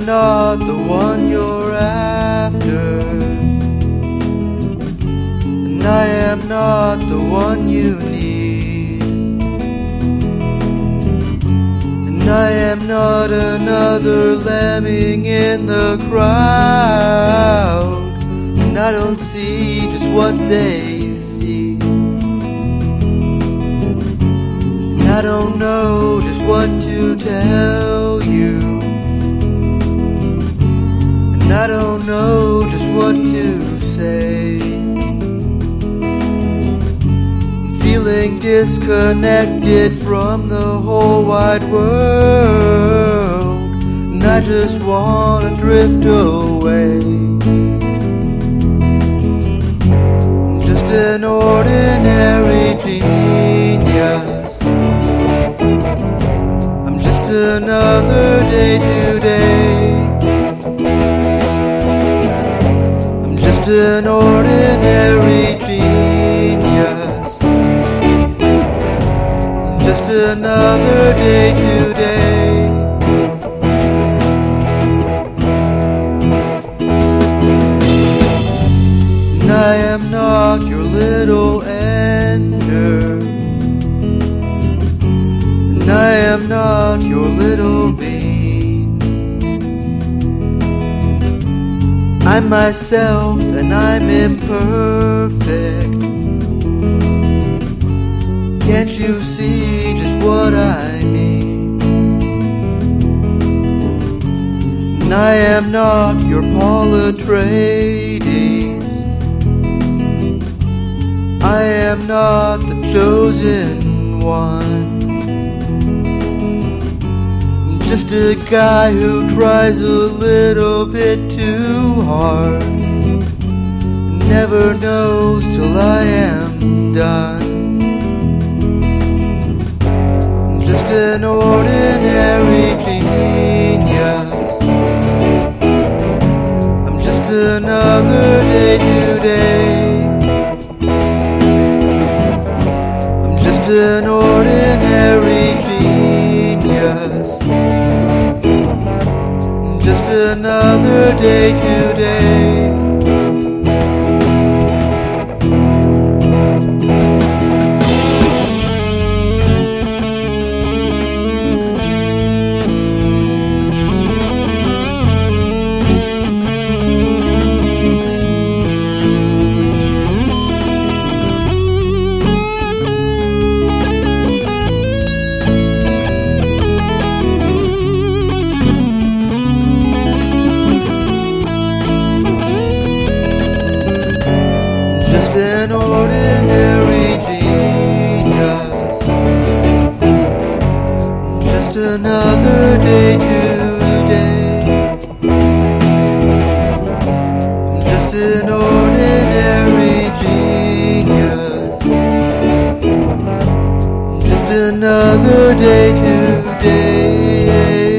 am not the one you're after, and I am not the one you need, and I am not another lemming in the crowd, and I don't see just what they see, and I don't know just what to tell you, and I don't know just what to say. I'm feeling disconnected from the whole wide world, and I just wanna drift away. I'm just an ordinary genius, I'm just another day today. I'm just an ordinary genius, I'm just another day today. And I am not your little ender, and I am not your little bean. I'm myself and I'm imperfect. Can't you see just what I mean? And I am not your Paul Atreides, I am not the chosen one. I'm just a guy who tries a little bit too hard, and never knows till I am done. I'm just an ordinary genius, I'm just another day today. I'm just an ordinary genius, just another day today. Just an ordinary genius, just another day today. I'm just an ordinary genius, just another day today.